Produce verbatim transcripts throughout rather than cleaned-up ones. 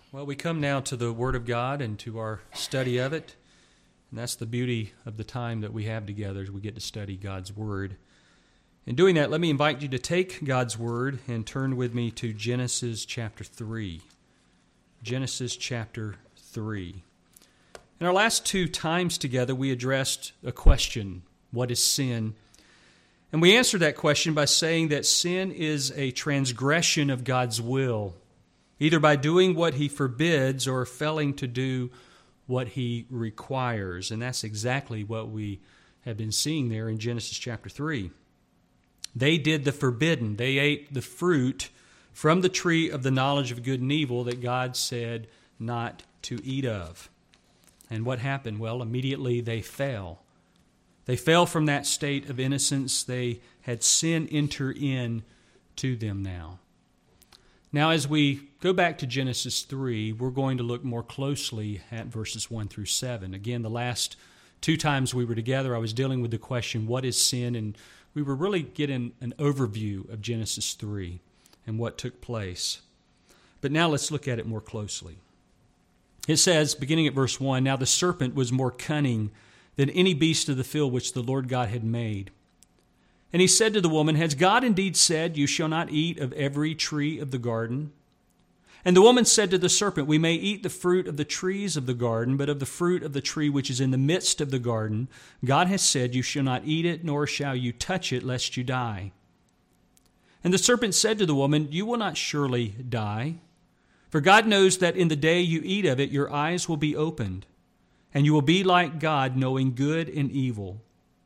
Well, we come now to the Word of God and to our study of it. And that's the beauty of the time that we have together as we get to study God's Word. In doing that, let me invite you to take God's Word and turn with me to Genesis chapter three. Genesis chapter three. In our last two times together, we addressed a question: what is sin? And we answered that question by saying that sin is a transgression of God's will, either by doing what He forbids or failing to do what He requires. And that's exactly what we have been seeing there in Genesis chapter three. They did the forbidden. They ate the fruit from the tree of the knowledge of good and evil that God said not to eat of. And what happened? Well, immediately they fell. They fell from that state of innocence. They had sin enter in to them now. Now, as we go back to Genesis three, we're going to look more closely at verses one through seven. Again, the last two times we were together, I was dealing with the question, what is sin? And we were really getting an overview of Genesis three and what took place. But now let's look at it more closely. It says, beginning at verse one, "Now the serpent was more cunning than any beast of the field which the Lord God had made. And he said to the woman, Has God indeed said, You shall not eat of every tree of the garden? And the woman said to the serpent, We may eat the fruit of the trees of the garden, but of the fruit of the tree which is in the midst of the garden, God has said, You shall not eat it, nor shall you touch it, lest you die. And the serpent said to the woman, You will not surely die. For God knows that in the day you eat of it, your eyes will be opened, and you will be like God, knowing good and evil.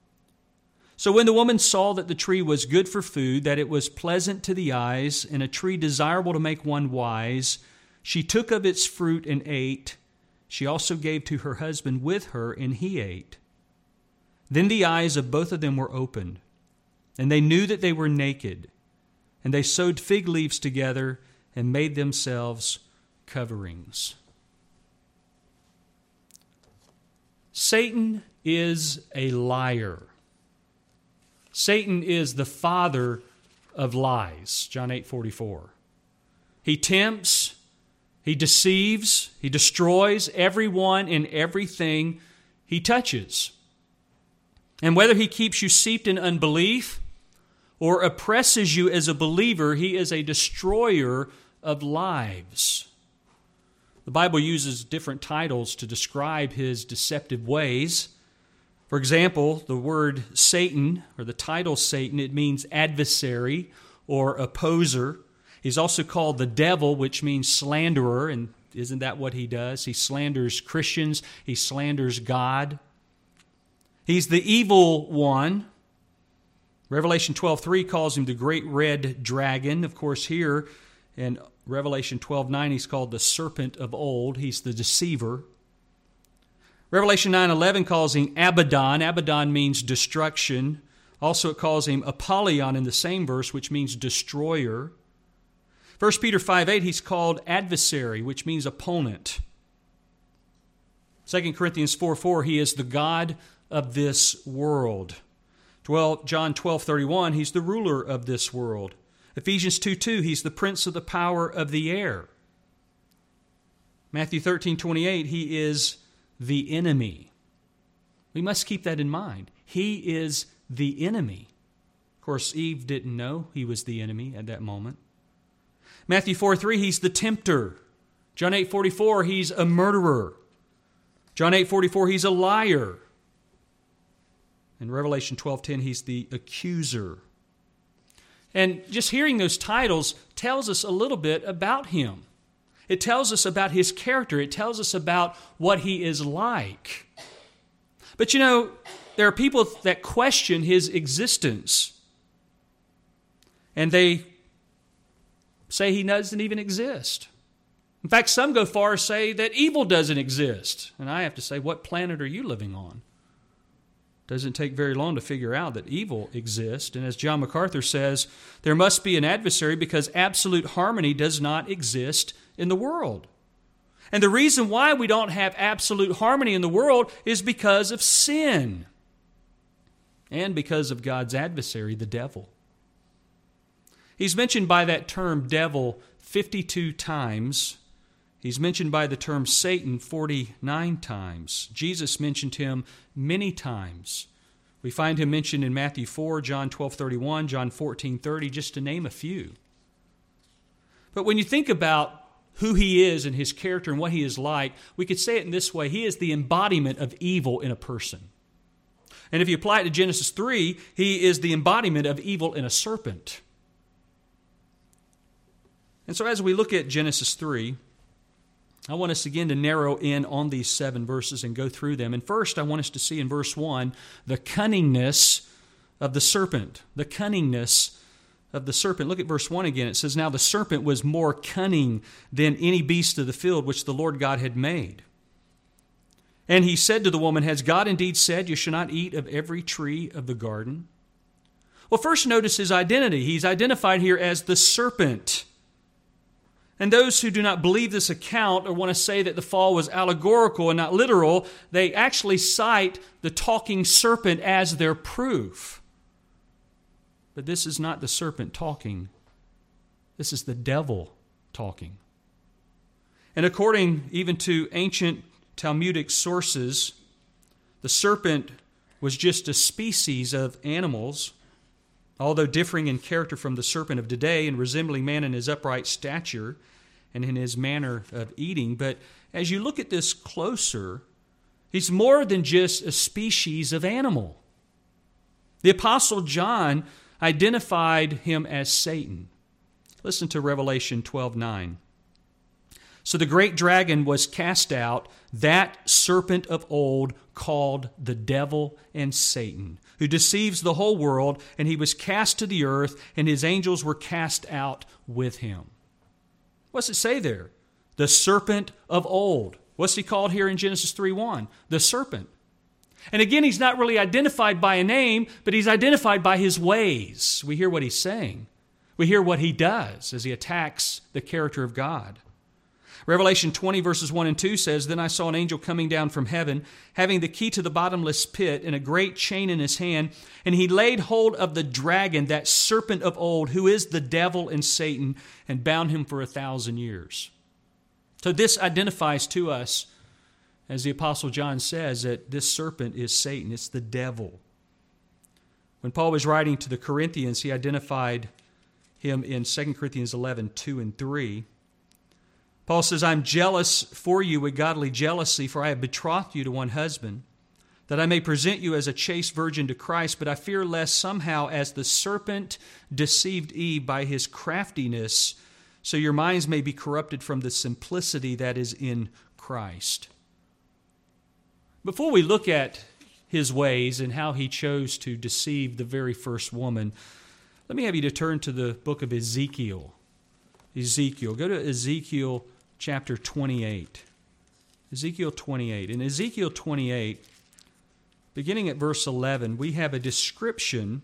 So when the woman saw that the tree was good for food, that it was pleasant to the eyes, and a tree desirable to make one wise, she took of its fruit and ate. She also gave to her husband with her, and he ate. Then the eyes of both of them were opened, and they knew that they were naked. And they sewed fig leaves together and made themselves coverings." Satan is a liar. Satan is the father of lies, John eight forty-four. He tempts, he deceives, he destroys everyone and everything he touches. And whether he keeps you steeped in unbelief or oppresses you as a believer, he is a destroyer of lives. The Bible uses different titles to describe his deceptive ways. For example, the word Satan, or the title Satan, it means adversary or opposer. He's also called the devil, which means slanderer, and isn't that what he does? He slanders Christians, he slanders God. He's the evil one. Revelation twelve three calls him the great red dragon. Of course, here in Revelation twelve nine, he's called the serpent of old. He's the deceiver. Revelation nine eleven calls him Abaddon. Abaddon means destruction. Also, it calls him Apollyon in the same verse, which means destroyer. First Peter five eight, he's called adversary, which means opponent. Second Corinthians four four, he is the god of this world. John twelve thirty-one, he's the ruler of this world. Ephesians two two, he's the prince of the power of the air. Matthew thirteen twenty-eight, he is the enemy. We must keep that in mind. He is the enemy. Of course, Eve didn't know he was the enemy at that moment. Matthew four three, he's the tempter. John eight forty-four, he's a murderer. John eight forty-four, he's a liar. In Revelation twelve ten, he's the accuser. And just hearing those titles tells us a little bit about him. It tells us about his character. It tells us about what he is like. But you know, there are people that question his existence. And they say he doesn't even exist. In fact, some go far as say that evil doesn't exist. And I have to say, what planet are you living on? Doesn't take very long to figure out that evil exists. And as John MacArthur says, there must be an adversary because absolute harmony does not exist in the world. And the reason why we don't have absolute harmony in the world is because of sin and because of God's adversary, the devil. He's mentioned by that term devil fifty-two times He's mentioned by the term Satan forty-nine times. Jesus mentioned him many times. We find him mentioned in Matthew four, John twelve thirty-one, John fourteen thirty, just to name a few. But when you think about who he is and his character and what he is like, we could say it in this way: he is the embodiment of evil in a person. And if you apply it to Genesis three, he is the embodiment of evil in a serpent. And so as we look at Genesis three, I want us again to narrow in on these seven verses and go through them. And first, I want us to see in verse one the cunningness of the serpent. The cunningness of the serpent. Look at verse one again. It says, "Now the serpent was more cunning than any beast of the field which the Lord God had made. And he said to the woman, Has God indeed said, You shall not eat of every tree of the garden?" Well, first notice his identity. He's identified here as the serpent. And those who do not believe this account or want to say that the fall was allegorical and not literal, they actually cite the talking serpent as their proof. But this is not the serpent talking. This is the devil talking. And according even to ancient Talmudic sources, the serpent was just a species of animals, although differing in character from the serpent of today and resembling man in his upright stature and in his manner of eating. But as you look at this closer, he's more than just a species of animal. The Apostle John identified him as Satan. Listen to Revelation twelve nine. "So the great dragon was cast out, that serpent of old called the devil and Satan, who deceives the whole world, and he was cast to the earth, and his angels were cast out with him." What's it say there? The serpent of old. What's he called here in Genesis three one? The serpent. And again, he's not really identified by a name, but he's identified by his ways. We hear what he's saying. We hear what he does as he attacks the character of God. Revelation twenty verses one and two says, "Then I saw an angel coming down from heaven, having the key to the bottomless pit and a great chain in his hand. And he laid hold of the dragon, that serpent of old, who is the devil and Satan, and bound him for a thousand years." So this identifies to us, as the Apostle John says, that this serpent is Satan. It's the devil. When Paul was writing to the Corinthians, he identified him in Second Corinthians eleven two and three. Paul says, "I'm jealous for you with godly jealousy, for I have betrothed you to one husband, that I may present you as a chaste virgin to Christ. But I fear lest somehow, as the serpent deceived Eve by his craftiness, so your minds may be corrupted from the simplicity that is in Christ." Before we look at his ways and how he chose to deceive the very first woman, let me have you to turn to the book of Ezekiel. Ezekiel. Go to Ezekiel chapter twenty-eight. Ezekiel twenty-eight. In Ezekiel twenty-eight, beginning at verse eleven, we have a description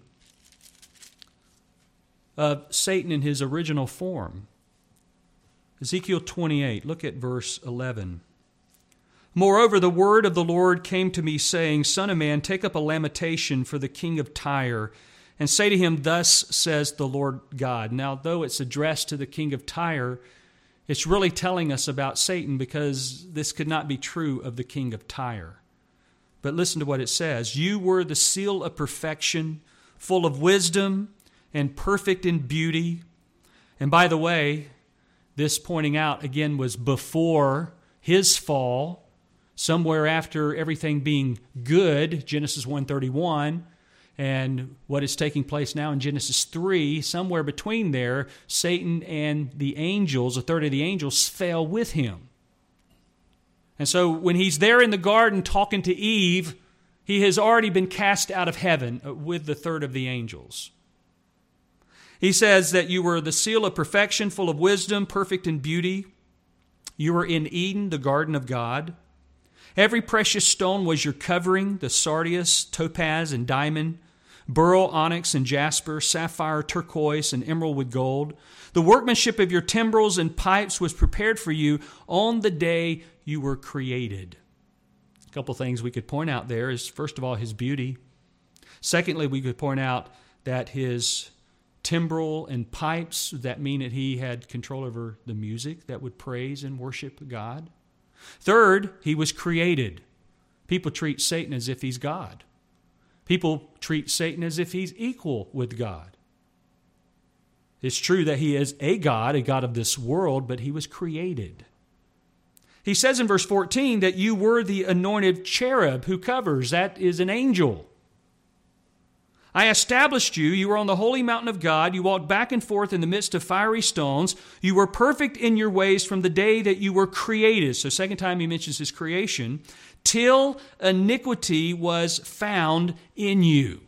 of Satan in his original form. Ezekiel twenty-eight, look at verse eleven. "Moreover, the word of the Lord came to me, saying, Son of man, take up a lamentation for the king of Tyre, and say to him, Thus says the Lord God." Now, though it's addressed to the king of Tyre, it's really telling us about Satan, because this could not be true of the king of Tyre. But listen to what it says. "You were the seal of perfection, full of wisdom and perfect in beauty." And by the way, this pointing out again was before his fall, somewhere after everything being good, Genesis one thirty-one, and what is taking place now in Genesis three, somewhere between there, Satan and the angels, a third of the angels, fell with him. And so when he's there in the garden talking to Eve, he has already been cast out of heaven with the third of the angels. He says that you were the seal of perfection, full of wisdom, perfect in beauty. You were in Eden, the garden of God. Every precious stone was your covering, the sardius, topaz, and diamond, beryl, onyx, and jasper, sapphire, turquoise, and emerald with gold. The workmanship of your timbrels and pipes was prepared for you on the day you were created. A couple things we could point out there is, first of all, his beauty. Secondly, we could point out that his timbrel and pipes that mean that he had control over the music that would praise and worship God. Third, he was created. People treat Satan as if he's God. People treat Satan as if he's equal with God. It's true that he is a God, a God of this world, but he was created. He says in verse fourteen that you were the anointed cherub who covers. That is an angel. I established you. You were on the holy mountain of God. You walked back and forth in the midst of fiery stones. You were perfect in your ways from the day that you were created. So second time he mentions his creation. Till iniquity was found in you.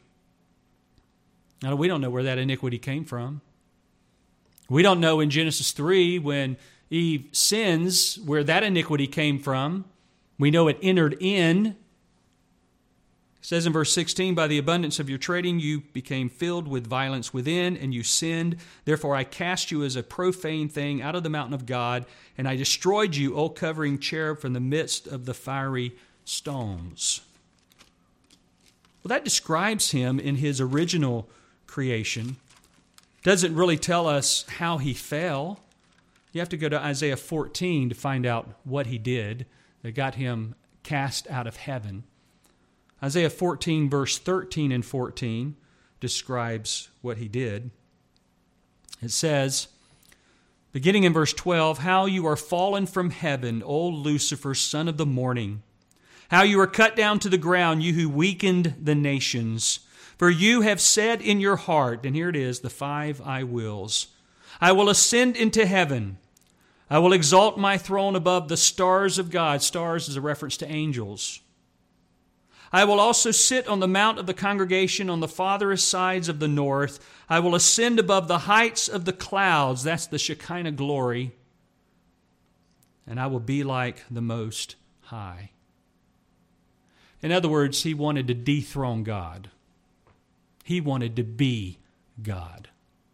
Now, we don't know where that iniquity came from. We don't know in Genesis three when Eve sins where that iniquity came from. We know it entered in. It says in verse sixteen, by the abundance of your trading you became filled with violence within, and you sinned. Therefore I cast you as a profane thing out of the mountain of God, and I destroyed you, O covering cherub, from the midst of the fiery stones. Well, that describes him in his original creation. Doesn't really tell us how he fell. You have to go to Isaiah fourteen to find out what he did that got him cast out of heaven. Isaiah fourteen, verse thirteen and fourteen describes what he did. It says, beginning in verse twelve, how you are fallen from heaven, O Lucifer, son of the morning. How you are cut down to the ground, you who weakened the nations. For you have said in your heart, and here it is, the five I wills, I will ascend into heaven. I will exalt my throne above the stars of God. Stars is a reference to angels. I will also sit on the mount of the congregation on the farthest sides of the north. I will ascend above the heights of the clouds. That's the Shekinah glory. And I will be like the Most High. In other words, he wanted to dethrone God. He wanted to be God.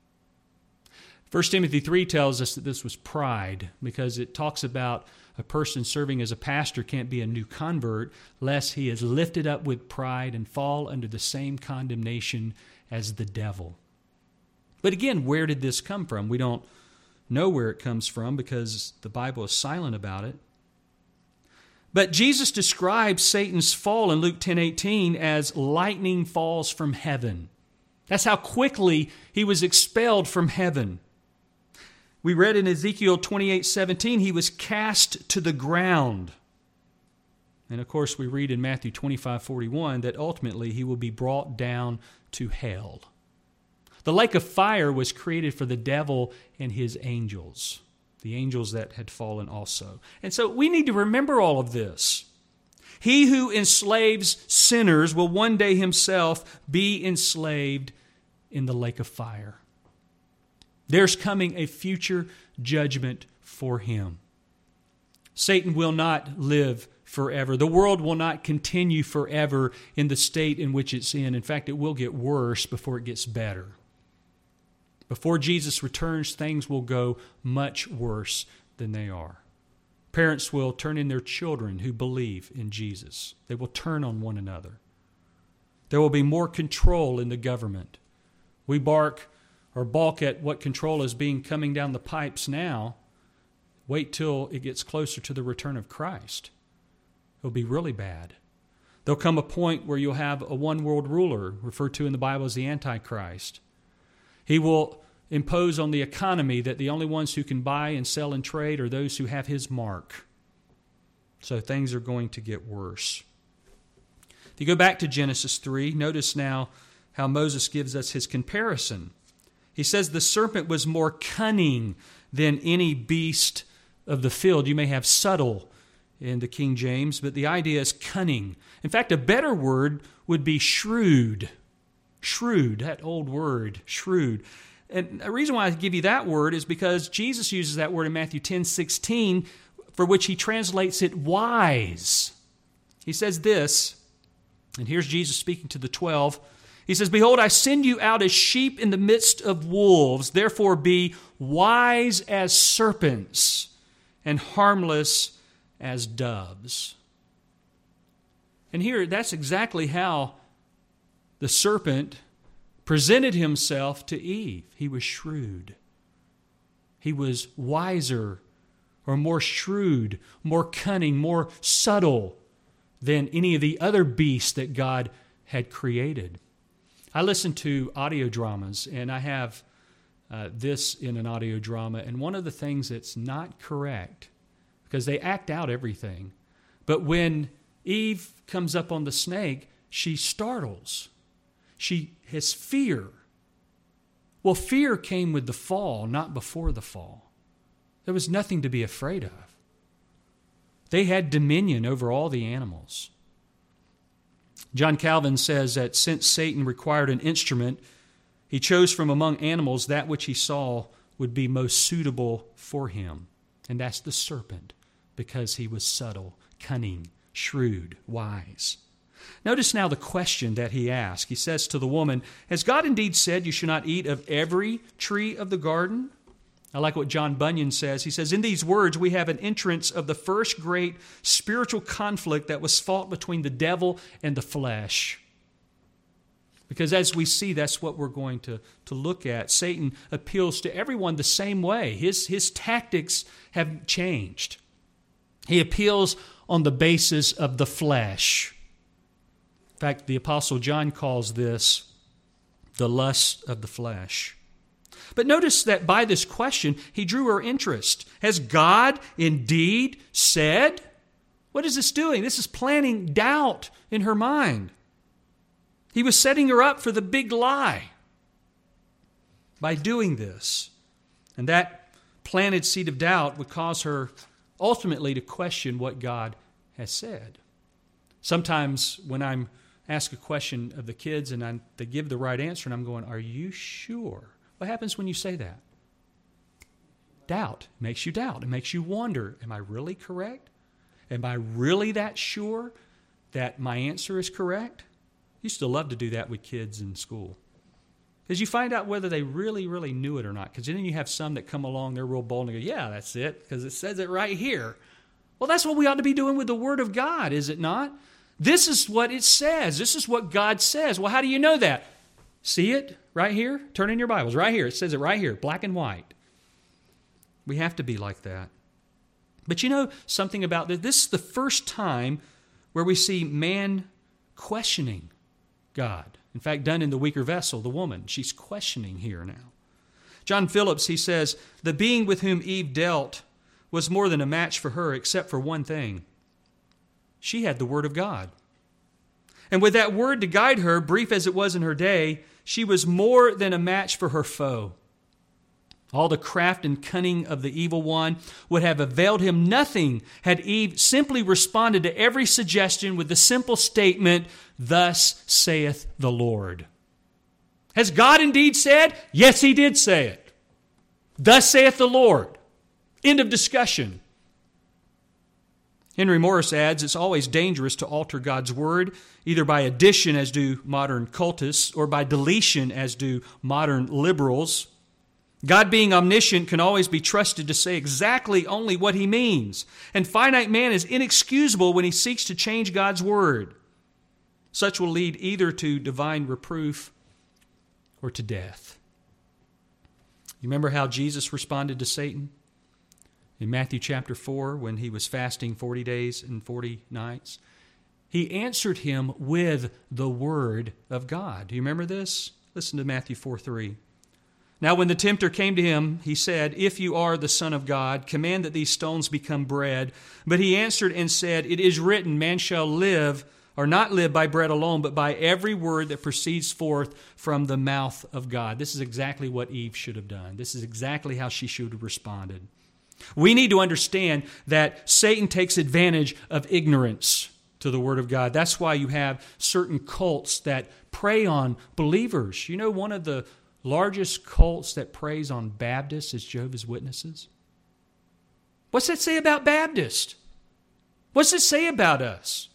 First Timothy three tells us that this was pride because it talks about a person serving as a pastor can't be a new convert lest he is lifted up with pride and fall under the same condemnation as the devil. But again, where did this come from? We don't know where it comes from because the Bible is silent about it. But Jesus describes Satan's fall in Luke ten eighteen as lightning falls from heaven. That's how quickly he was expelled from heaven. We read in Ezekiel twenty-eight seventeen, he was cast to the ground. And of course, we read in Matthew twenty-five forty-one that ultimately he will be brought down to hell. The lake of fire was created for the devil and his angels, the angels that had fallen also. And so we need to remember all of this. He who enslaves sinners will one day himself be enslaved in the lake of fire. There's coming a future judgment for him. Satan will not live forever. The world will not continue forever in the state in which it's in. In fact, it will get worse before it gets better. Before Jesus returns, things will go much worse than they are. Parents will turn in their children who believe in Jesus. They will turn on one another. There will be more control in the government. We bark or balk at what control is being coming down the pipes now. Wait till it gets closer to the return of Christ. It'll be really bad. There'll come a point where you'll have a one-world ruler, referred to in the Bible as the Antichrist. He will impose on the economy that the only ones who can buy and sell and trade are those who have his mark. So things are going to get worse. If you go back to Genesis three, notice now how Moses gives us his comparison. He says the serpent was more cunning than any beast of the field. You may have subtle in the King James, but the idea is cunning. In fact, a better word would be shrewd. Shrewd, that old word, shrewd. And the reason why I give you that word is because Jesus uses that word in Matthew ten sixteen, for which he translates it wise. He says this, and here's Jesus speaking to the twelve. He says, behold, I send you out as sheep in the midst of wolves. Therefore be wise as serpents and harmless as doves. And here, that's exactly how the serpent presented himself to Eve. He was shrewd. He was wiser or more shrewd, more cunning, more subtle than any of the other beasts that God had created. I listen to audio dramas, and I have uh, this in an audio drama, and one of the things that's not correct, because they act out everything, but when Eve comes up on the snake, she startles. She has fear. Well, fear came with the fall, not before the fall. There was nothing to be afraid of. They had dominion over all the animals. John Calvin says that since Satan required an instrument, he chose from among animals that which he saw would be most suitable for him. And that's the serpent, because he was subtle, cunning, shrewd, wise. Notice now the question that he asked. He says to the woman, "Has God indeed said you should not eat of every tree of the garden?" I like what John Bunyan says. He says, "In these words we have an entrance of the first great spiritual conflict that was fought between the devil and the flesh." Because as we see, that's what we're going to, to look at. Satan appeals to everyone the same way. His, his tactics have changed. He appeals on the basis of the flesh. In fact, the Apostle John calls this the lust of the flesh. But notice that by this question, he drew her interest. Has God indeed said? What is this doing? This is planting doubt in her mind. He was setting her up for the big lie by doing this. And that planted seed of doubt would cause her ultimately to question what God has said. Sometimes when I'm asked a question of the kids and I, they give the right answer and I'm going, "Are you sure?" What happens when you say that? Doubt. It makes you doubt. It makes you wonder, am I really correct? Am I really that sure that my answer is correct? I used to love to do that with kids in school. Because you find out whether they really, really knew it or not. Because then you have some that come along, they're real bold and go, "Yeah, that's it, because it says it right here." Well, that's what we ought to be doing with the Word of God, is it not? This is what it says. This is what God says. Well, how do you know that? See it right here? Turn in your Bibles. Right here. It says it right here, black and white. We have to be like that. But you know something about this? This is the first time where we see man questioning God. In fact, done in the weaker vessel, the woman. She's questioning here now. John Phillips, he says, "The being with whom Eve dealt was more than a match for her, except for one thing. She had the Word of God. And with that Word to guide her, brief as it was in her day, she was more than a match for her foe. All the craft and cunning of the evil one would have availed him nothing had Eve simply responded to every suggestion with the simple statement, 'Thus saith the Lord.'" Has God indeed said? Yes, He did say it. "Thus saith the Lord." End of discussion. Henry Morris adds, it's always dangerous to alter God's Word, either by addition, as do modern cultists, or by deletion, as do modern liberals. God, being omniscient, can always be trusted to say exactly only what He means. And finite man is inexcusable when he seeks to change God's Word. Such will lead either to divine reproof or to death. You remember how Jesus responded to Satan? In Matthew chapter four, when he was fasting forty days and forty nights, he answered him with the Word of God. Do you remember this? Listen to Matthew four three. "Now when the tempter came to him, he said, 'If you are the Son of God, command that these stones become bread.' But he answered and said, 'It is written, man shall live, or not live by bread alone, but by every word that proceeds forth from the mouth of God.'" This is exactly what Eve should have done. This is exactly how she should have responded. We need to understand that Satan takes advantage of ignorance to the Word of God. That's why you have certain cults that prey on believers. You know, one of the largest cults that preys on Baptists is Jehovah's Witnesses. What's that say about Baptists? What's it say about us?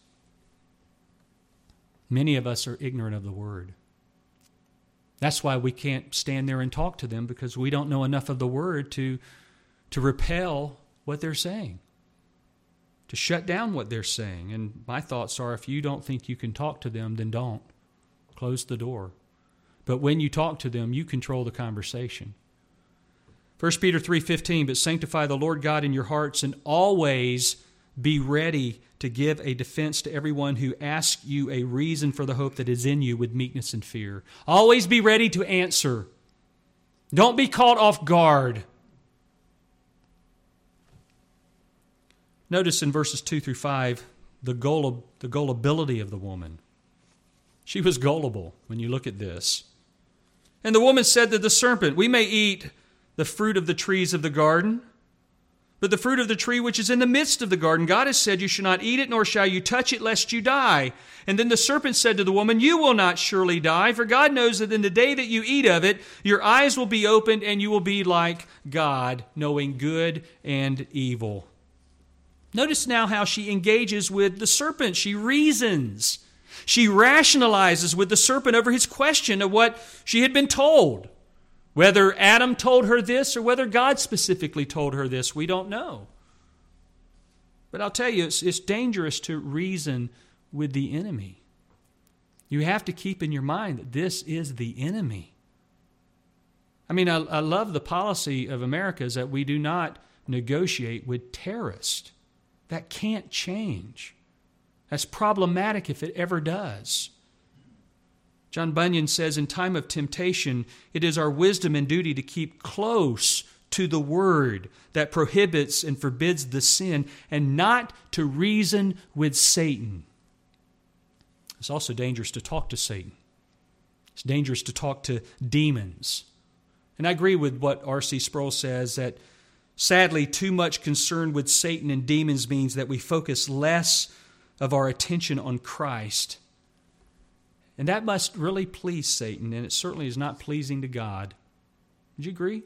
Many of us are ignorant of the Word. That's why we can't stand there and talk to them, because we don't know enough of the Word to to repel what they're saying, to shut down what they're saying. And my thoughts are, if you don't think you can talk to them, then don't. Close the door. But when you talk to them, you control the conversation. First Peter three fifteen, but sanctify the Lord God in your hearts, and always be ready to give a defense to everyone who asks you a reason for the hope that is in you with meekness and fear. Always be ready to answer. Don't be caught off guard. Notice in verses two through five the gull- the gullibility of the woman. She was gullible when you look at this. And the woman said to the serpent, we may eat the fruit of the trees of the garden, but the fruit of the tree which is in the midst of the garden, God has said, you shall not eat it, nor shall you touch it, lest you die. And then the serpent said to the woman, you will not surely die, for God knows that in the day that you eat of it, your eyes will be opened, and you will be like God, knowing good and evil. Notice now how she engages with the serpent. She reasons. She rationalizes with the serpent over his question of what she had been told. Whether Adam told her this or whether God specifically told her this, we don't know. But I'll tell you, it's, it's dangerous to reason with the enemy. You have to keep in your mind that this is the enemy. I mean, I, I love the policy of America is that we do not negotiate with terrorists. That can't change. That's problematic if it ever does. John Bunyan says, in time of temptation, it is our wisdom and duty to keep close to the word that prohibits and forbids the sin, and not to reason with Satan. It's also dangerous to talk to Satan. It's dangerous to talk to demons. And I agree with what R C Sproul says, that sadly, too much concern with Satan and demons means that we focus less of our attention on Christ. And that must really please Satan, and it certainly is not pleasing to God. Would you agree?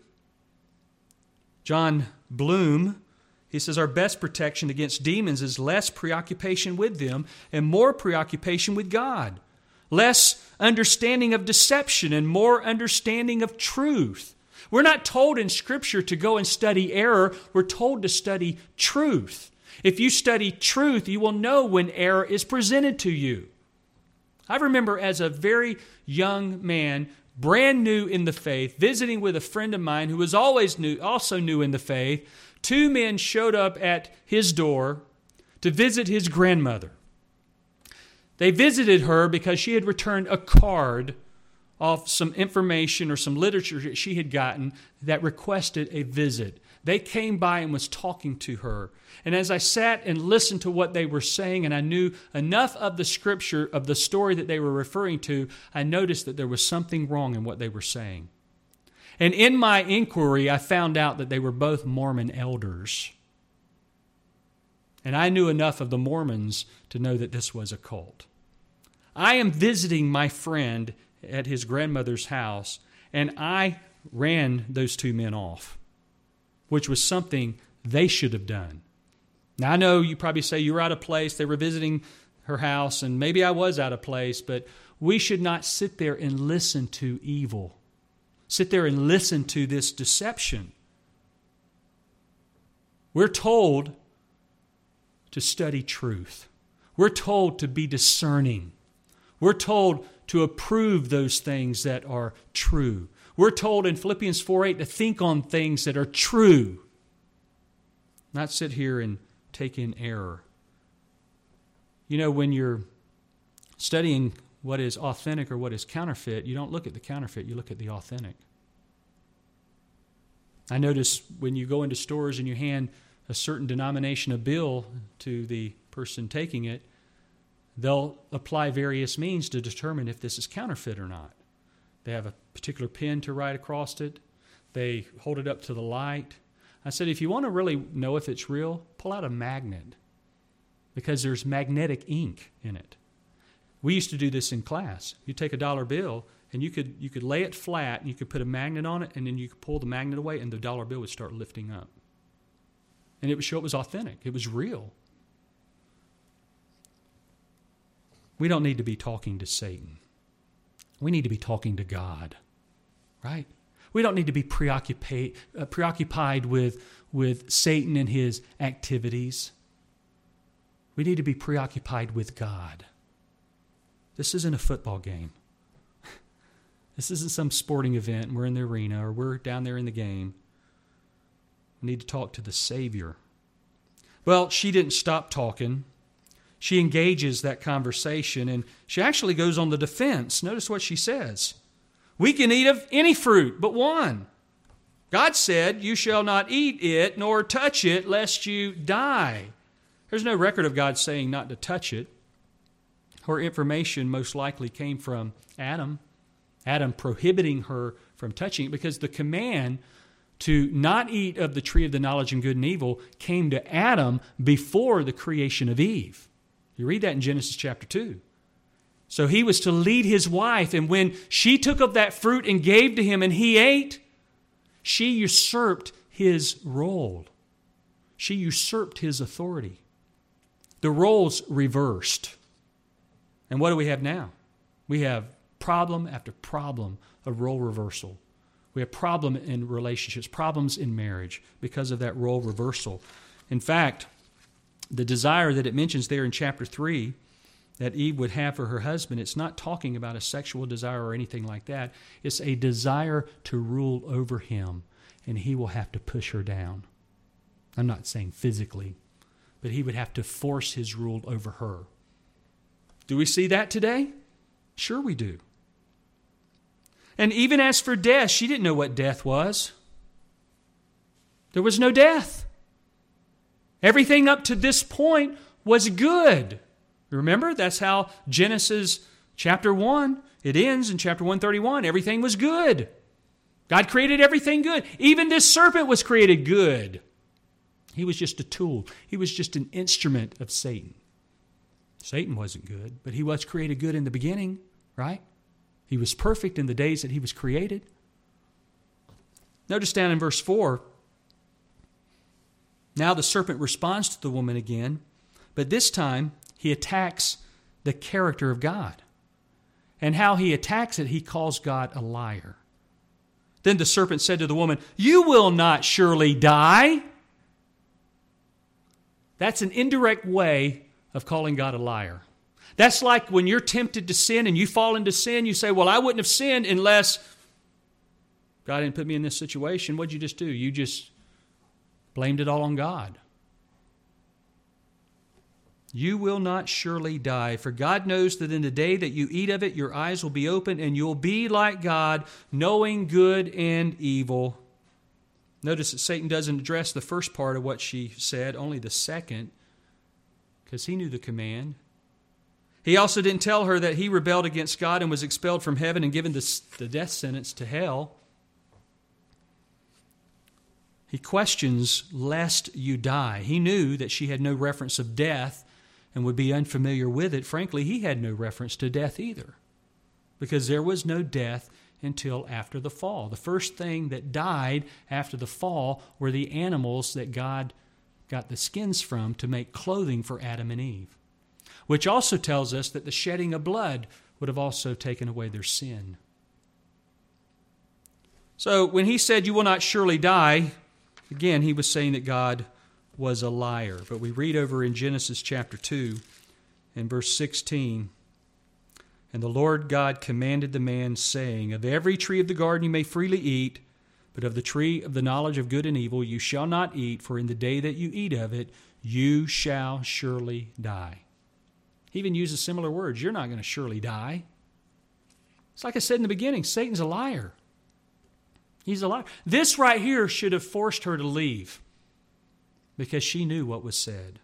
John Bloom, he says, our best protection against demons is less preoccupation with them and more preoccupation with God. Less understanding of deception and more understanding of truth. We're not told in Scripture to go and study error. We're told to study truth. If you study truth, you will know when error is presented to you. I remember as a very young man, brand new in the faith, visiting with a friend of mine who was always new, also new in the faith. Two men showed up at his door to visit his grandmother. They visited her because she had returned a card of some information or some literature that she had gotten that requested a visit. They came by and was talking to her. And as I sat and listened to what they were saying, and I knew enough of the Scripture, of the story that they were referring to, I noticed that there was something wrong in what they were saying. And in my inquiry, I found out that they were both Mormon elders. And I knew enough of the Mormons to know that this was a cult. I am visiting my friend at his grandmother's house, and I ran those two men off, which was something they should have done. Now, I know you probably say you were out of place. They were visiting her house, and maybe I was out of place, but we should not sit there and listen to evil. Sit there and listen to this deception. We're told to study truth. We're told to be discerning. We're told to approve those things that are true. We're told in Philippians four eight to think on things that are true. Not sit here and take in error. You know, when you're studying what is authentic or what is counterfeit, you don't look at the counterfeit, you look at the authentic. I notice when you go into stores and you hand a certain denomination a bill to the person taking it, they'll apply various means to determine if this is counterfeit or not. They have a particular pen to write across it. They hold it up to the light. I said, if you want to really know if it's real, pull out a magnet, because there's magnetic ink in it. We used to do this in class. You take a dollar bill, and you could you could lay it flat, and you could put a magnet on it, and then you could pull the magnet away, and the dollar bill would start lifting up. And it would show it was authentic. It was real. We don't need to be talking to Satan. We need to be talking to God, right? We don't need to be preoccupied, uh, preoccupied with, with Satan and his activities. We need to be preoccupied with God. This isn't a football game. This isn't some sporting event and we're in the arena or we're down there in the game. We need to talk to the Savior. Well, she didn't stop talking. She engages that conversation, and she actually goes on the defense. Notice what she says. We can eat of any fruit but one. God said, you shall not eat it nor touch it lest you die. There's no record of God saying not to touch it. Her information most likely came from Adam. Adam prohibiting her from touching it, because the command to not eat of the tree of the knowledge of good and evil came to Adam before the creation of Eve. You read that in Genesis chapter two. So he was to lead his wife, and when she took of that fruit and gave to him and he ate, she usurped his role. She usurped his authority. The roles reversed. And what do we have now? We have problem after problem of role reversal. We have problem in relationships, problems in marriage because of that role reversal. In fact, the desire that it mentions there in chapter three that Eve would have for her husband, it's not talking about a sexual desire or anything like that. It's a desire to rule over him, and he will have to push her down. I'm not saying physically, but he would have to force his rule over her. Do we see that today? Sure we do. And even as for death, she didn't know what death was. There was no death. Everything up to this point was good. Remember, that's how Genesis chapter one, it ends in chapter one thirty-one. Everything was good. God created everything good. Even this serpent was created good. He was just a tool. He was just an instrument of Satan. Satan wasn't good, but he was created good in the beginning, right? He was perfect in the days that he was created. Notice down in verse four, now the serpent responds to the woman again, but this time he attacks the character of God. And how he attacks it, he calls God a liar. Then the serpent said to the woman, you will not surely die. That's an indirect way of calling God a liar. That's like when you're tempted to sin and you fall into sin, you say, well, I wouldn't have sinned unless God didn't put me in this situation. What'd you just do? You just blamed it all on God. You will not surely die, for God knows that in the day that you eat of it, your eyes will be opened and you'll be like God, knowing good and evil. Notice that Satan doesn't address the first part of what she said, only the second, because he knew the command. He also didn't tell her that he rebelled against God and was expelled from heaven and given the, the death sentence to hell. He questions lest you die. He knew that she had no reference of death and would be unfamiliar with it. Frankly, he had no reference to death either, because there was no death until after the fall. The first thing that died after the fall were the animals that God got the skins from to make clothing for Adam and Eve, which also tells us that the shedding of blood would have also taken away their sin. So when he said, you will not surely die, again, he was saying that God was a liar. But we read over in Genesis chapter two and verse sixteen, and the Lord God commanded the man, saying, of every tree of the garden you may freely eat, but of the tree of the knowledge of good and evil you shall not eat, for in the day that you eat of it, you shall surely die. He even uses similar words. You're not going to surely die. It's like I said in the beginning, Satan's a liar. He's a liar. This right here should have forced her to leave, because she knew what was said.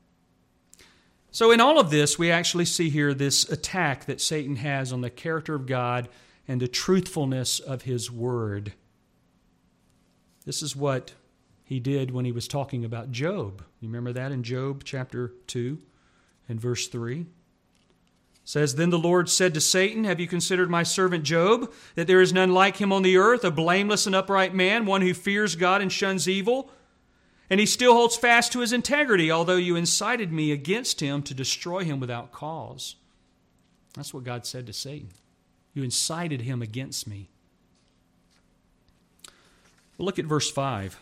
So in all of this, we actually see here this attack that Satan has on the character of God and the truthfulness of His Word. This is what he did when he was talking about Job. You remember that in Job chapter two and verse three? It says, then the Lord said to Satan, have you considered my servant Job, that there is none like him on the earth, a blameless and upright man, one who fears God and shuns evil? And he still holds fast to his integrity, although you incited me against him to destroy him without cause. That's what God said to Satan. You incited him against me. Well, look at verse five.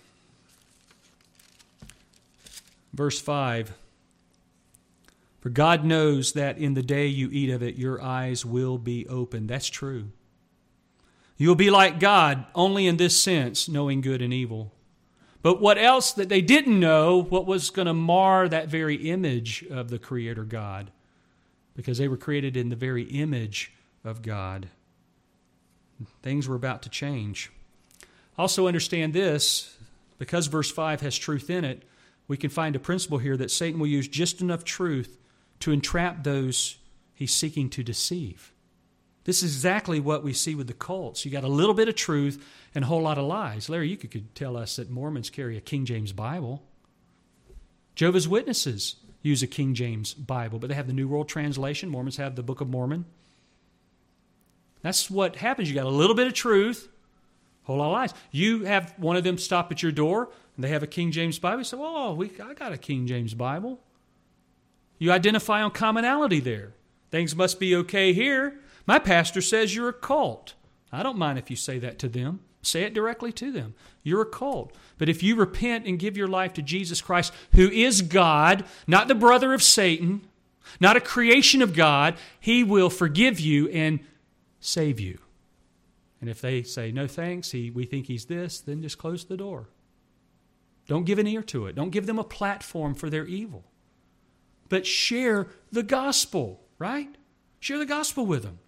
Verse five. For God knows that in the day you eat of it, your eyes will be opened. That's true. You'll be like God, only in this sense, knowing good and evil. But what else that they didn't know, what was going to mar that very image of the Creator God? Because they were created in the very image of God. Things were about to change. Also understand this, because verse five has truth in it, we can find a principle here that Satan will use just enough truth to entrap those he's seeking to deceive. This is exactly what we see with the cults. You got a little bit of truth and a whole lot of lies. Larry, you could, could tell us that Mormons carry a King James Bible. Jehovah's Witnesses use a King James Bible, but they have the New World Translation. Mormons have the Book of Mormon. That's what happens. You got a little bit of truth, a whole lot of lies. You have one of them stop at your door, and they have a King James Bible. You say, "Oh, we, I got a King James Bible." You identify on commonality there. Things must be okay here. My pastor says you're a cult. I don't mind if you say that to them. Say it directly to them. You're a cult. But if you repent and give your life to Jesus Christ, who is God, not the brother of Satan, not a creation of God, He will forgive you and save you. And if they say, "No thanks, he, we think He's this," then just close the door. Don't give an ear to it. Don't give them a platform for their evil. But share the gospel, right? Share the gospel with them.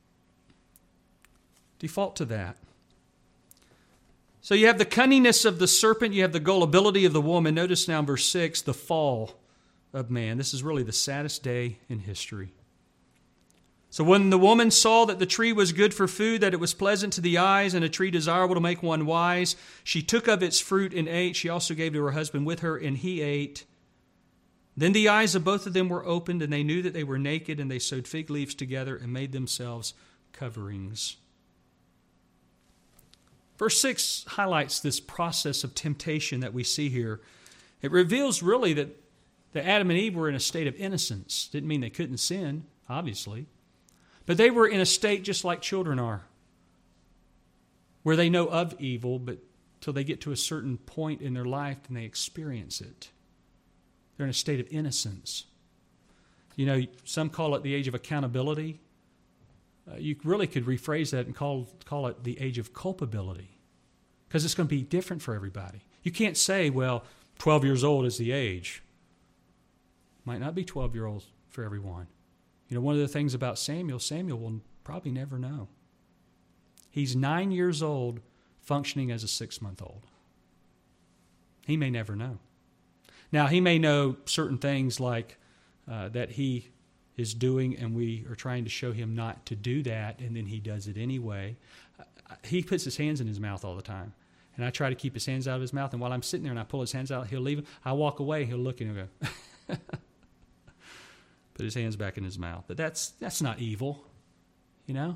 Default to that. So you have the cunningness of the serpent, you have the gullibility of the woman. Notice now in verse six, the fall of man. This is really the saddest day in history. So when the woman saw that the tree was good for food, that it was pleasant to the eyes, and a tree desirable to make one wise, she took of its fruit and ate. She also gave to her husband with her, and he ate. Then the eyes of both of them were opened, and they knew that they were naked, and they sewed fig leaves together and made themselves coverings. Verse six highlights this process of temptation that we see here. It reveals really that, that Adam and Eve were in a state of innocence. Didn't mean they couldn't sin, obviously. But they were in a state just like children are, where they know of evil, but till they get to a certain point in their life and they experience it. They're in a state of innocence. You know, some call it the age of accountability. Uh, you really could rephrase that and call, call it the age of culpability, because it's going to be different for everybody. You can't say, well, twelve years old is the age. Might not be twelve years old for everyone. You know, one of the things about Samuel, Samuel will probably never know. He's nine years old functioning as a six-month-old. He may never know. Now, he may know certain things like uh, that he is doing, and we are trying to show him not to do that, and then he does it anyway. Uh, he puts his hands in his mouth all the time, and I try to keep his hands out of his mouth, and while I'm sitting there and I pull his hands out, he'll leave them. I walk away, he'll look and he'll go, put his hands back in his mouth. But that's that's not evil, you know?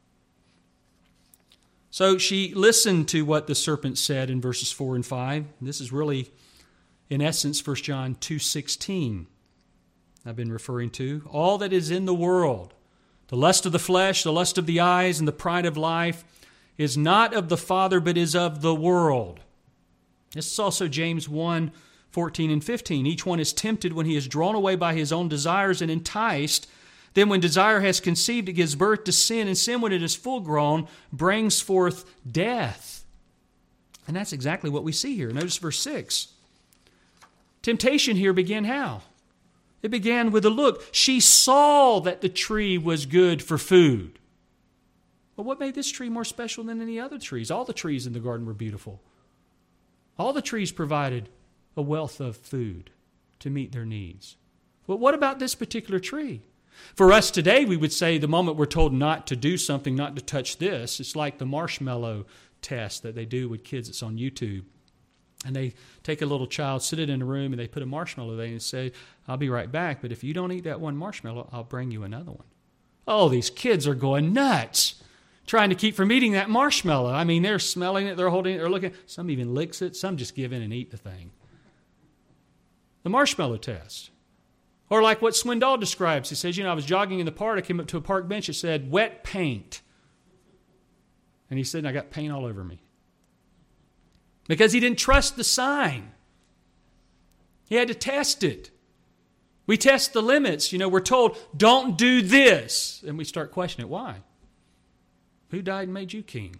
So she listened to what the serpent said in verses four and five. And this is really, in essence, First John two sixteen. I've been referring to. All that is in the world, the lust of the flesh, the lust of the eyes, and the pride of life, is not of the Father, but is of the world. This is also James one, fourteen and fifteen. Each one is tempted when he is drawn away by his own desires and enticed. Then when desire has conceived, it gives birth to sin, and sin, when it is full grown, brings forth death. And that's exactly what we see here. Notice verse six. Temptation here began how? It began with a look. She saw that the tree was good for food. But what made this tree more special than any other trees? All the trees in the garden were beautiful. All the trees provided a wealth of food to meet their needs. But what about this particular tree? For us today, we would say the moment we're told not to do something, not to touch this, it's like the marshmallow test that they do with kids that's on YouTube. And they take a little child, sit it in a room, and they put a marshmallow there and say, "I'll be right back, but if you don't eat that one marshmallow, I'll bring you another one." Oh, these kids are going nuts trying to keep from eating that marshmallow. I mean, they're smelling it, they're holding it, they're looking. Some even licks it, some just give in and eat the thing. The marshmallow test. Or like what Swindoll describes. He says, you know, I was jogging in the park, I came up to a park bench, it said, "wet paint." And he said, I got paint all over me. Because he didn't trust the sign. He had to test it. We test the limits. You know, we're told, don't do this. And we start questioning it. Why? Who died and made you king?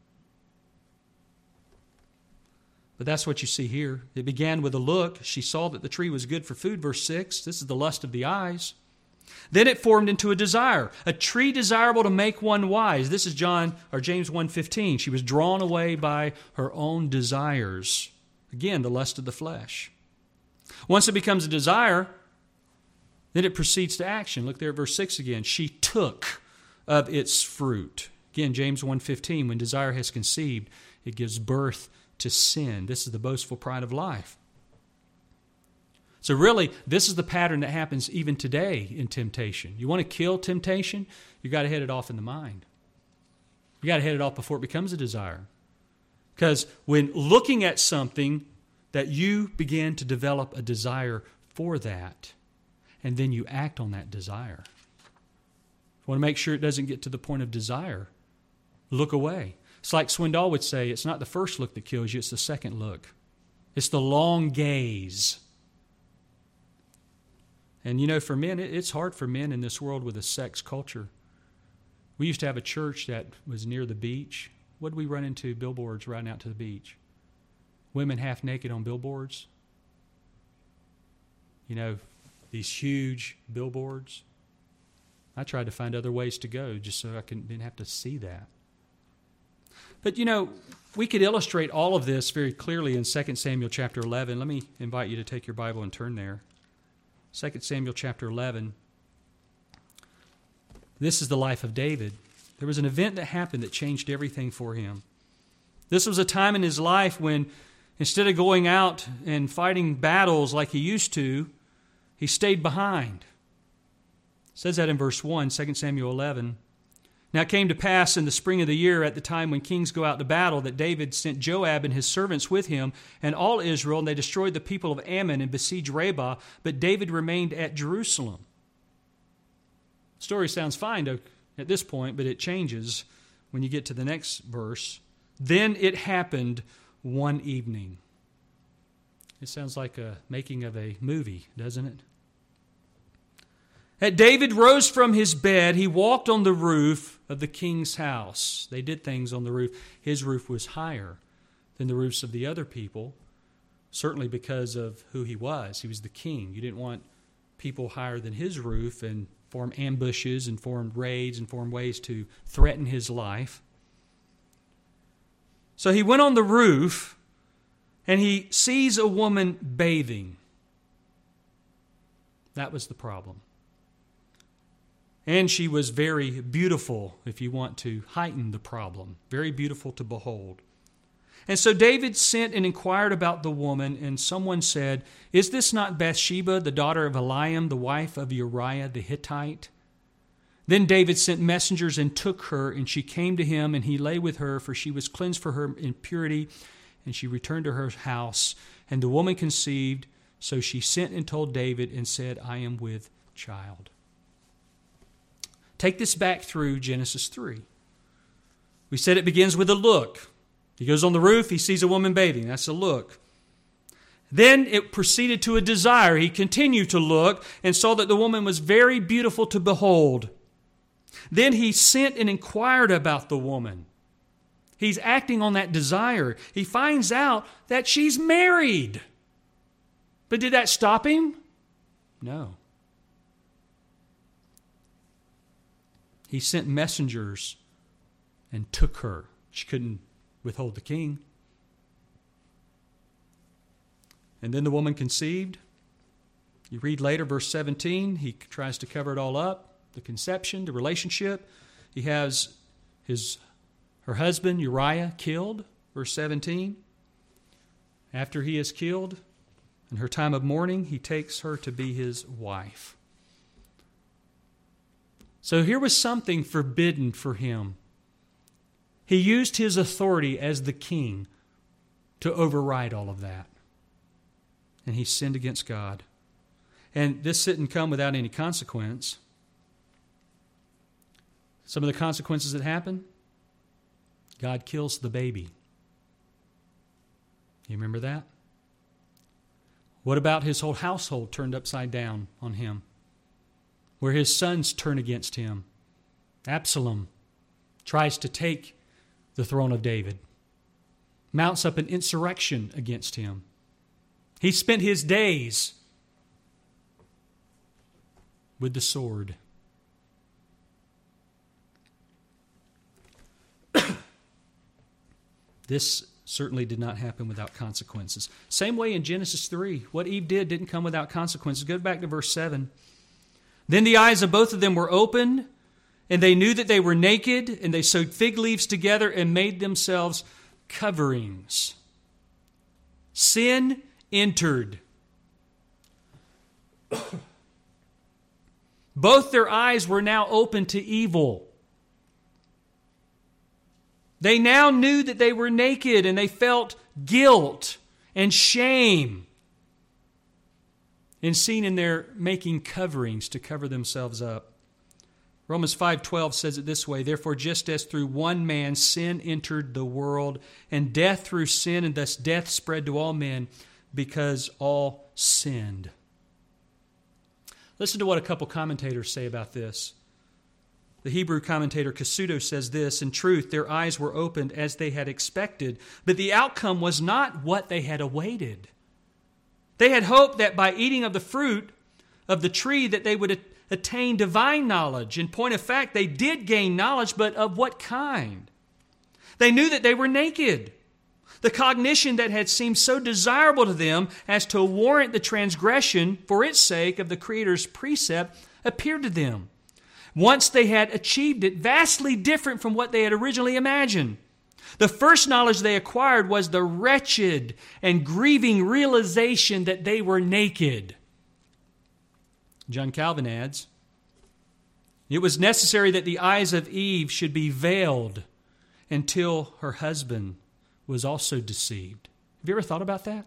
But that's what you see here. It began with a look. She saw that the tree was good for food, verse six. This is the lust of the eyes. Then it formed into a desire, a tree desirable to make one wise. This is John or James one fifteen. She was drawn away by her own desires. Again, the lust of the flesh. Once it becomes a desire, then it proceeds to action. Look there at verse six again. She took of its fruit. Again, James one fifteen, when desire has conceived, it gives birth to sin. This is the boastful pride of life. So really, this is the pattern that happens even today in temptation. You want to kill temptation? You've got to head it off in the mind. You've got to head it off before it becomes a desire. Because when looking at something, that you begin to develop a desire for that, and then you act on that desire. You want to make sure it doesn't get to the point of desire. Look away. It's like Swindoll would say, it's not the first look that kills you, it's the second look. It's the long gaze. And you know, for men, it's hard for men in this world with a sex culture. We used to have a church that was near the beach. What did we run into? Billboards riding out to the beach. Women half naked on billboards. You know, these huge billboards. I tried to find other ways to go just so I couldn't, didn't have to see that. But, you know, we could illustrate all of this very clearly in Second Samuel chapter eleven. Let me invite you to take your Bible and turn there. Second Samuel chapter eleven. This is the life of David. There was an event that happened that changed everything for him. This was a time in his life when instead of going out and fighting battles like he used to, he stayed behind. It says that in verse one, Second Samuel eleven. Now it came to pass in the spring of the year, at the time when kings go out to battle, that David sent Joab and his servants with him and all Israel, and they destroyed the people of Ammon and besieged Rabbah, but David remained at Jerusalem. The story sounds fine at this point, but it changes when you get to the next verse. Then it happened one evening. It sounds like a making of a movie, doesn't it? That David rose from his bed, he walked on the roof of the king's house. They did things on the roof. His roof was higher than the roofs of the other people, certainly because of who he was. He was the king. You didn't want people higher than his roof and form ambushes and form raids and form ways to threaten his life. So he went on the roof and he sees a woman bathing. That was the problem. And she was very beautiful, if you want to heighten the problem. Very beautiful to behold. And so David sent and inquired about the woman, and someone said, "Is this not Bathsheba, the daughter of Eliam, the wife of Uriah the Hittite?" Then David sent messengers and took her, and she came to him, and he lay with her, for she was cleansed for her impurity, and she returned to her house. And the woman conceived, so she sent and told David and said, "I am with child." Take this back through Genesis three. We said it begins with a look. He goes on the roof, he sees a woman bathing. That's a look. Then it proceeded to a desire. He continued to look and saw that the woman was very beautiful to behold. Then he sent and inquired about the woman. He's acting on that desire. He finds out that she's married. But did that stop him? No. He sent messengers and took her. She couldn't withhold the king. And then the woman conceived. You read later, verse seventeen, he tries to cover it all up. The conception, the relationship. He has his her husband, Uriah, killed. Verse seventeen. After he is killed, in her time of mourning, he takes her to be his wife. So here was something forbidden for him. He used his authority as the king to override all of that. And he sinned against God. And this didn't come without any consequence. Some of the consequences that happen, God kills the baby. You remember that? What about his whole household turned upside down on him? Where his sons turn against him. Absalom, tries to take the throne of David, mounts up an insurrection against him. He spent his days with the sword. This certainly did not happen without consequences. Same way in Genesis three. What Eve did didn't come without consequences. Go back to verse seven. Then the eyes of both of them were opened, and they knew that they were naked, and they sewed fig leaves together and made themselves coverings. Sin entered. Both their eyes were now open to evil. They now knew that they were naked, and they felt guilt and shame. And seen in their making coverings to cover themselves up. Romans five twelve says it this way, therefore just as through one man sin entered the world, and death through sin, and thus death spread to all men, because all sinned. Listen to what a couple commentators say about this. The Hebrew commentator Cassuto says this, in truth, their eyes were opened as they had expected, but the outcome was not what they had awaited. They had hoped that by eating of the fruit of the tree that they would attain divine knowledge. In point of fact, they did gain knowledge, but of what kind? They knew that they were naked. The cognition that had seemed so desirable to them as to warrant the transgression for its sake of the Creator's precept appeared to them. Once they had achieved it, vastly different from what they had originally imagined. The first knowledge they acquired was the wretched and grieving realization that they were naked. John Calvin adds, it was necessary that the eyes of Eve should be veiled until her husband was also deceived. Have you ever thought about that?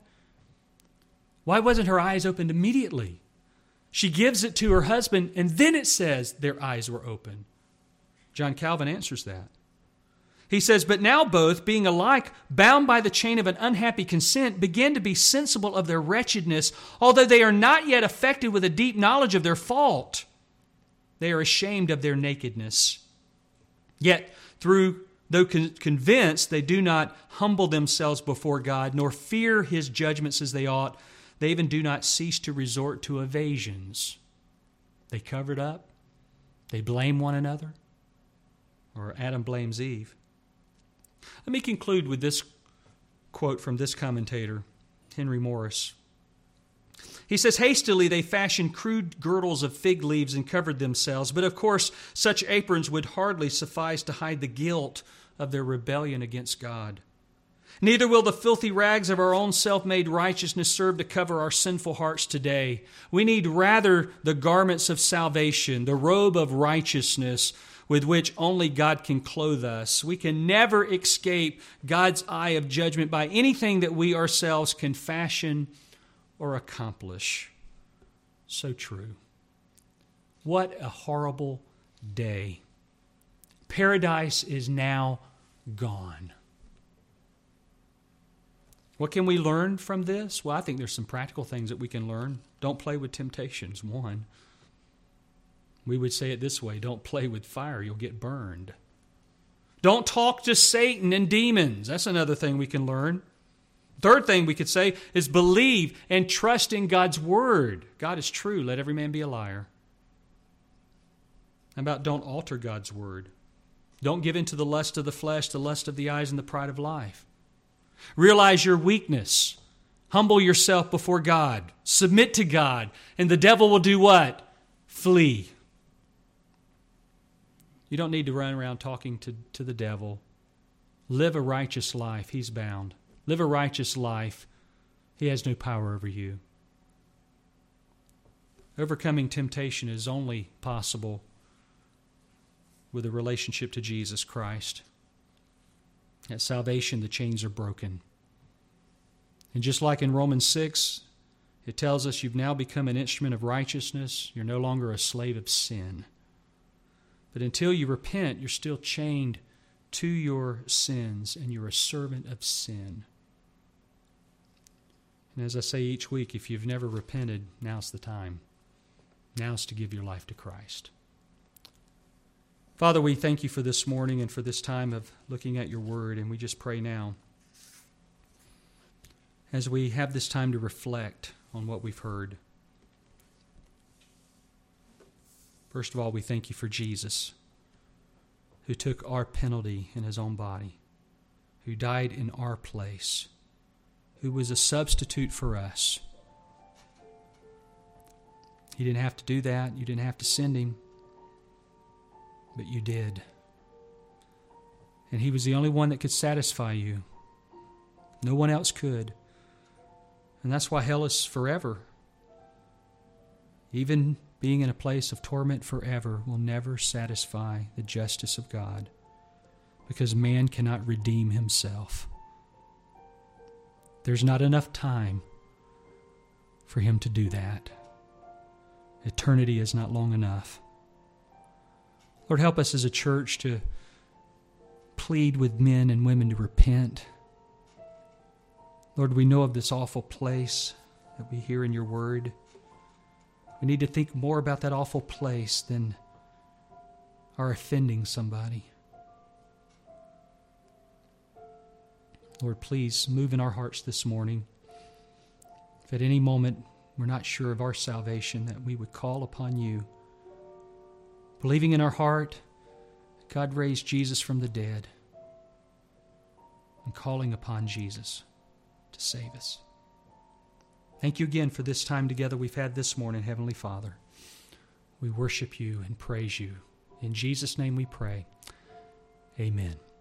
Why wasn't her eyes opened immediately? She gives it to her husband, and then it says their eyes were open. John Calvin answers that. He says, but now both, being alike bound by the chain of an unhappy consent, begin to be sensible of their wretchedness, although they are not yet affected with a deep knowledge of their fault. They are ashamed of their nakedness. Yet, through though con- convinced, they do not humble themselves before God, nor fear His judgments as they ought. They even do not cease to resort to evasions. They cover it up. They blame one another. Or Adam blames Eve. Let me conclude with this quote from this commentator, Henry Morris. He says, hastily they fashioned crude girdles of fig leaves and covered themselves. But of course, such aprons would hardly suffice to hide the guilt of their rebellion against God. Neither will the filthy rags of our own self-made righteousness serve to cover our sinful hearts today. We need rather the garments of salvation, the robe of righteousness with which only God can clothe us. We can never escape God's eye of judgment by anything that we ourselves can fashion or accomplish. So true. What a horrible day. Paradise is now gone. What can we learn from this? Well, I think there's some practical things that we can learn. Don't play with temptations, one. We would say it this way, don't play with fire, you'll get burned. Don't talk to Satan and demons. That's another thing we can learn. Third thing we could say is believe and trust in God's Word. God is true, let every man be a liar. How about don't alter God's Word? Don't give in to the lust of the flesh, the lust of the eyes, and the pride of life. Realize your weakness. Humble yourself before God. Submit to God. And the devil will do what? Flee. You don't need to run around talking to, to the devil. Live a righteous life. He's bound. Live a righteous life. He has no power over you. Overcoming temptation is only possible with a relationship to Jesus Christ. At salvation, the chains are broken. And just like in Romans six, it tells us you've now become an instrument of righteousness. You're no longer a slave of sin. But until you repent, you're still chained to your sins, and you're a servant of sin. And as I say each week, if you've never repented, now's the time. Now's to give your life to Christ. Father, we thank you for this morning and for this time of looking at your word, and we just pray now, as we have this time to reflect on what we've heard. First of all, we thank you for Jesus, who took our penalty in his own body, who died in our place, who was a substitute for us. He didn't have to do that. You didn't have to send him, but you did. And he was the only one that could satisfy you. No one else could. And that's why hell is forever. Even being in a place of torment forever will never satisfy the justice of God, because man cannot redeem himself. There's not enough time for him to do that. Eternity is not long enough. Lord, help us as a church to plead with men and women to repent. Lord, we know of this awful place that we hear in your word. We need to think more about that awful place than our offending somebody. Lord, please move in our hearts this morning. If at any moment we're not sure of our salvation, that we would call upon you, believing in our heart that God raised Jesus from the dead, and calling upon Jesus to save us. Thank you again for this time together we've had this morning, Heavenly Father. We worship you and praise you. In Jesus' name we pray. Amen.